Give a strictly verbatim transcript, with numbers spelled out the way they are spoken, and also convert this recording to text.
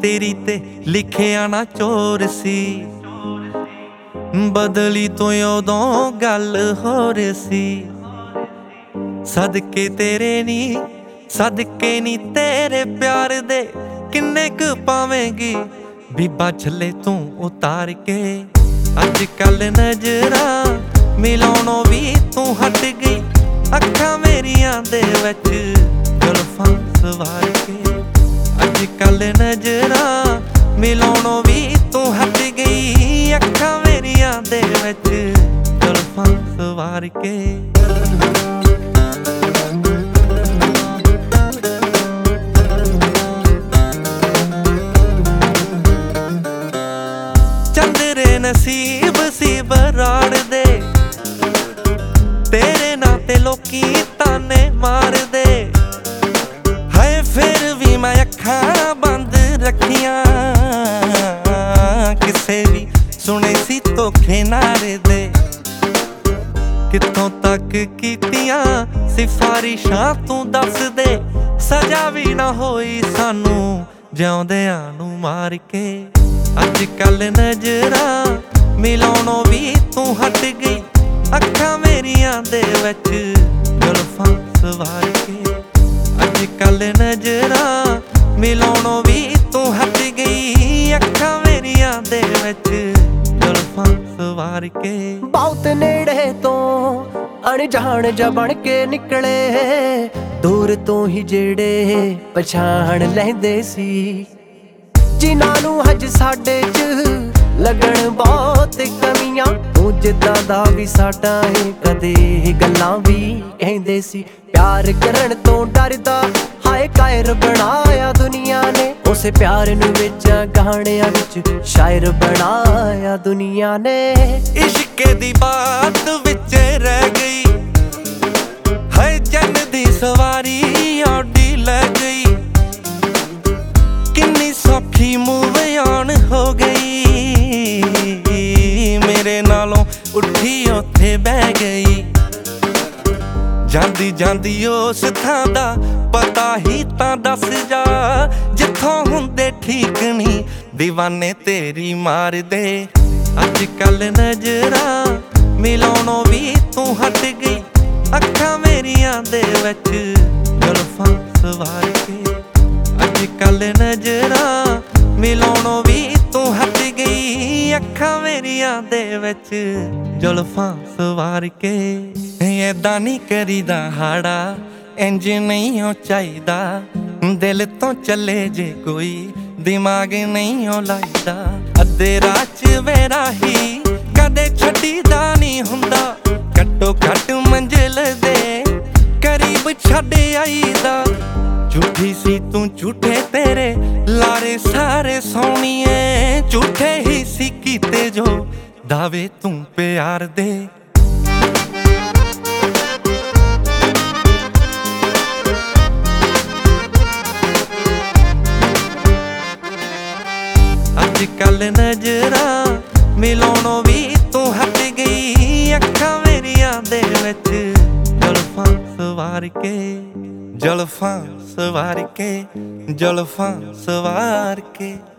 तेरी ते लिखिया ना चोर सी, बदली तो उदों गल होर सी। सदके तेरे नी सदके नी तेरे प्यार दे किन्ने क पावेंगी बीबा छले तू उतार के। अज कल नजरां मिलाउणों भी तू हट गई, अखां मेरियां दे विच जुल्फां सवार के। अज कल नजरां मिलाउणों भी तू हट गई, अखां मेरियां दे विच जुल्फां सवार के। नसीब सी बराड़ दे तेरे नाते लोकी ताने मार दे, है फिर भी मैं अखां बंद रखियां, किसे भी सुने सी धोखे नारे दे। कित्थों तक कीतियां सिफारिशां तू दस दे, सजा भी ना होई सानू जिउंदियां नू मार के। अज कल नजरां मिलाउणों भी तू हट गई, अखां मेरियां दे विच जुल्फां सवार के। अज कल नजरां मिलाउणों भी तू हट गई, अखां मेरियां दे विच जुल्फां सवार के। बहुत नेड़े तो अणजाण जा बन के निकले, दूर तो ही जेड़े पछाण लैंदे सी, जिन्हां नूं अज साडे च लगण बहुत कमियां। तूं जिद्दां दा भी साडा है कदे गल्लां भी कहिंदे सी, प्यार करन तो डरदा हाय कायर बनाया दुनिया ने, उसे प्यार नूं विच गाणियां विच शायर बनाया दुनिया ने। इश्क दी बात विच रह गई, हाय जन दी सवारी औडी लै गई, किन्नी सौखी मूव ऑन हो गई, मेरे नालों उठी उत्थे बह गई। जांदी जांदी उस थां दा पता ही तां दस जा, जिथों हुंदे ठीक नहीं दीवाने तेरी मार दे। अज कल नजरां मिलाउणों भी तू हट गई, अखां मेरियां दे विच जुल्फां सवार के। अज कल नजरां मिलाउणों भी तू हट गई, अखां मेरियां दे विच जुल्फां सवार के। ऐदां नहीं करीदा हाड़ा इंज नहीं हो चाहिदा, दिल तो चले जे कोई दिमाग नहीं हो लाइदा। अद्धे राह च वेराही कदे छड्डीदा नहीं हुंदा, घट्टो घट मंजिल दे करीब छड्ड आईदा। झूठी सी तू झूठे तेरे लारे सारे सोहणीए, झूठे ही सी कीते जो दावे तू प्यार दे। अज कल नजरां मिलाउणों भी तू हट गई, अखां मेरियां दे विच जुल्फां सवार के। जुल्फां सवार के जुल्फां सवार के।